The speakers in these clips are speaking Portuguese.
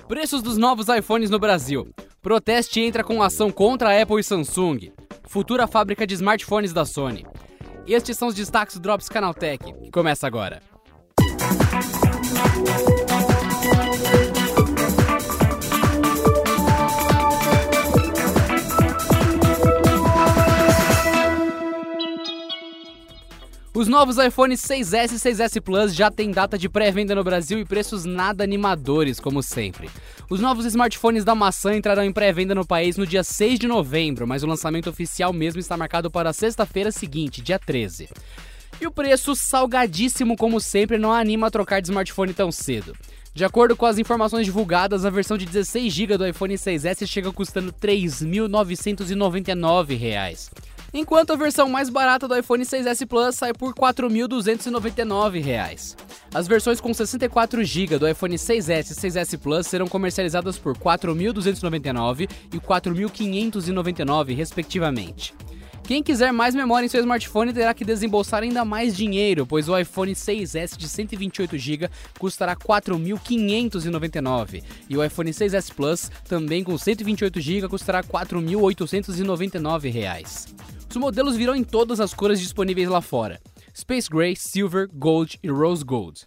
Preços dos novos iPhones no Brasil. Proteste entra com ação contra a Apple e Samsung. Futura fábrica de smartphones da Sony. Estes são os destaques do Drops Canaltech, que começa agora. Os novos iPhones 6S e 6S Plus já têm data de pré-venda no Brasil e preços nada animadores, como sempre. Os novos smartphones da maçã entrarão em pré-venda no país no dia 6 de novembro, mas o lançamento oficial mesmo está marcado para a sexta-feira seguinte, dia 13. E o preço, salgadíssimo como sempre, não anima a trocar de smartphone tão cedo. De acordo com as informações divulgadas, a versão de 16GB do iPhone 6S chega custando R$ 3.999. Enquanto a versão mais barata do iPhone 6S Plus sai por R$ 4.299. As versões com 64GB do iPhone 6S e 6S Plus serão comercializadas por R$ 4.299 e R$ 4.599, respectivamente. Quem quiser mais memória em seu smartphone terá que desembolsar ainda mais dinheiro, pois o iPhone 6S de 128GB custará R$ 4.599 e o iPhone 6S Plus, também com 128GB, custará R$ 4.899. Os modelos virão em todas as cores disponíveis lá fora: Space Gray, Silver, Gold e Rose Gold.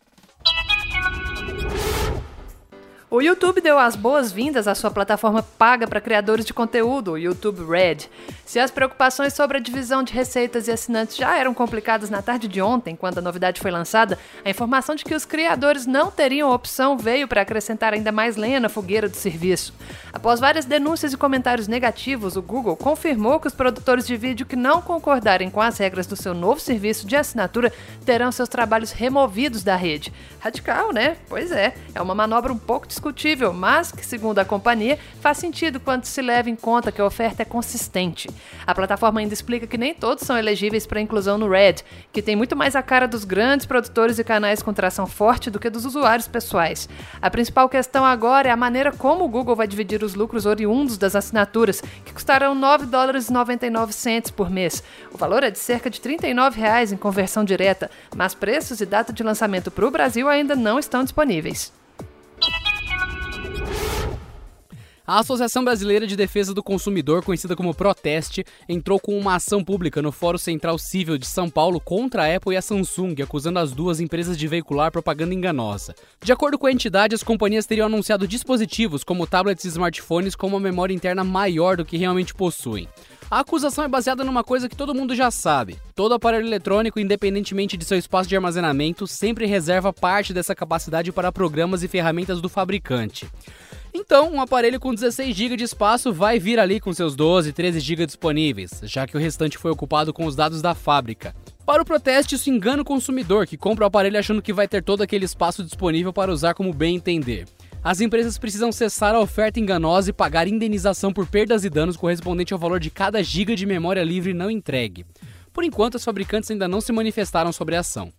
O YouTube deu as boas-vindas à sua plataforma paga para criadores de conteúdo, o YouTube Red. Se as preocupações sobre a divisão de receitas e assinantes já eram complicadas na tarde de ontem, quando a novidade foi lançada, a informação de que os criadores não teriam opção veio para acrescentar ainda mais lenha na fogueira do serviço. Após várias denúncias e comentários negativos, o Google confirmou que os produtores de vídeo que não concordarem com as regras do seu novo serviço de assinatura terão seus trabalhos removidos da rede. Radical, né? Pois é uma manobra um pouco discutível, mas que, segundo a companhia, faz sentido quando se leva em conta que a oferta é consistente. A plataforma ainda explica que nem todos são elegíveis para inclusão no Red, que tem muito mais a cara dos grandes produtores e canais com tração forte do que dos usuários pessoais. A principal questão agora é a maneira como o Google vai dividir os lucros oriundos das assinaturas, que custarão $9,99 por mês. O valor é de cerca de R$ 39 em conversão direta, mas preços e data de lançamento para o Brasil ainda não estão disponíveis. A Associação Brasileira de Defesa do Consumidor, conhecida como Proteste, entrou com uma ação pública no Fórum Central Civil de São Paulo contra a Apple e a Samsung, acusando as duas empresas de veicular propaganda enganosa. De acordo com a entidade, as companhias teriam anunciado dispositivos como tablets e smartphones com uma memória interna maior do que realmente possuem. A acusação é baseada numa coisa que todo mundo já sabe: todo aparelho eletrônico, independentemente de seu espaço de armazenamento, sempre reserva parte dessa capacidade para programas e ferramentas do fabricante. Então, um aparelho com 16GB de espaço vai vir ali com seus 12, 13GB disponíveis, já que o restante foi ocupado com os dados da fábrica. Para o Proteste, isso engana o consumidor, que compra o aparelho achando que vai ter todo aquele espaço disponível para usar como bem entender. As empresas precisam cessar a oferta enganosa e pagar indenização por perdas e danos correspondente ao valor de cada giga de memória livre não entregue. Por enquanto, os fabricantes ainda não se manifestaram sobre a ação.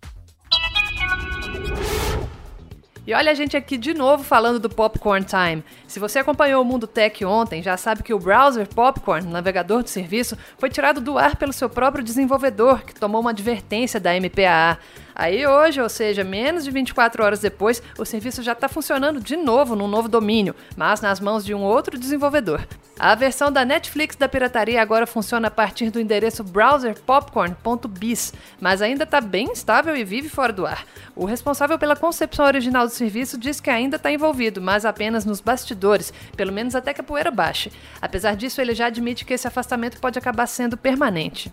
E olha a gente aqui de novo falando do Popcorn Time. Se você acompanhou o Mundo Tech ontem, já sabe que o browser Popcorn, navegador do serviço, foi tirado do ar pelo seu próprio desenvolvedor, que tomou uma advertência da MPAA. Aí hoje, ou seja, menos de 24 horas depois, o serviço já está funcionando de novo num novo domínio, mas nas mãos de um outro desenvolvedor. A versão da Netflix da pirataria agora funciona a partir do endereço browserpopcorn.biz, mas ainda está bem instável e vive fora do ar. O responsável pela concepção original do serviço diz que ainda está envolvido, mas apenas nos bastidores, pelo menos até que a poeira baixe. Apesar disso, ele já admite que esse afastamento pode acabar sendo permanente.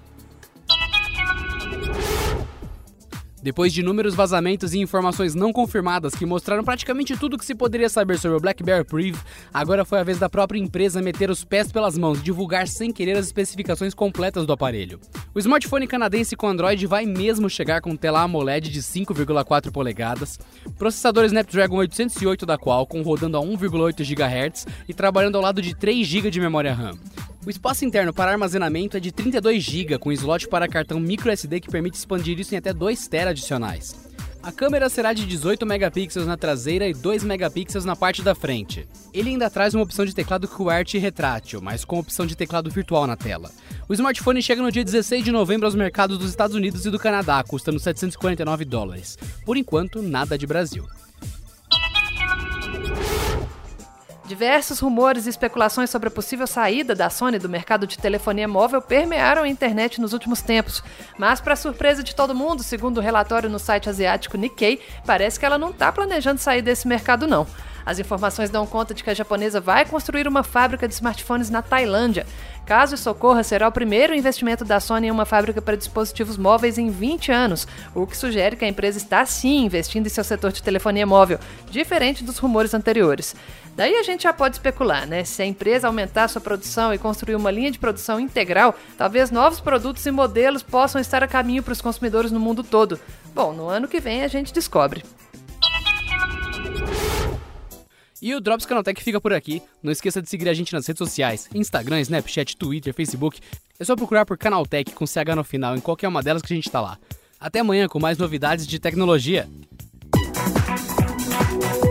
Depois de inúmeros vazamentos e informações não confirmadas que mostraram praticamente tudo o que se poderia saber sobre o BlackBerry Priv, agora foi a vez da própria empresa meter os pés pelas mãos e divulgar sem querer as especificações completas do aparelho. O smartphone canadense com Android vai mesmo chegar com tela AMOLED de 5,4 polegadas, processador Snapdragon 808 da Qualcomm rodando a 1,8 GHz e trabalhando ao lado de 3 GB de memória RAM. O espaço interno para armazenamento é de 32 GB, com slot para cartão microSD que permite expandir isso em até 2 TB adicionais. A câmera será de 18 megapixels na traseira e 2 megapixels na parte da frente. Ele ainda traz uma opção de teclado QWERTY retrátil, mas com opção de teclado virtual na tela. O smartphone chega no dia 16 de novembro aos mercados dos Estados Unidos e do Canadá, custando $749. Por enquanto, nada de Brasil. Diversos rumores e especulações sobre a possível saída da Sony do mercado de telefonia móvel permearam a internet nos últimos tempos. Mas, para surpresa de todo mundo, segundo o relatório no site asiático Nikkei, parece que ela não está planejando sair desse mercado, não. As informações dão conta de que a japonesa vai construir uma fábrica de smartphones na Tailândia. Caso isso ocorra, será o primeiro investimento da Sony em uma fábrica para dispositivos móveis em 20 anos, o que sugere que a empresa está sim investindo em seu setor de telefonia móvel, diferente dos rumores anteriores. Daí a gente já pode especular, né? Se a empresa aumentar sua produção e construir uma linha de produção integral, talvez novos produtos e modelos possam estar a caminho para os consumidores no mundo todo. Bom, no ano que vem a gente descobre. E o Drops Canaltech fica por aqui. Não esqueça de seguir a gente nas redes sociais, Instagram, Snapchat, Twitter, Facebook. É só procurar por Canaltech com CH no final em qualquer uma delas que a gente tá lá. Até amanhã com mais novidades de tecnologia.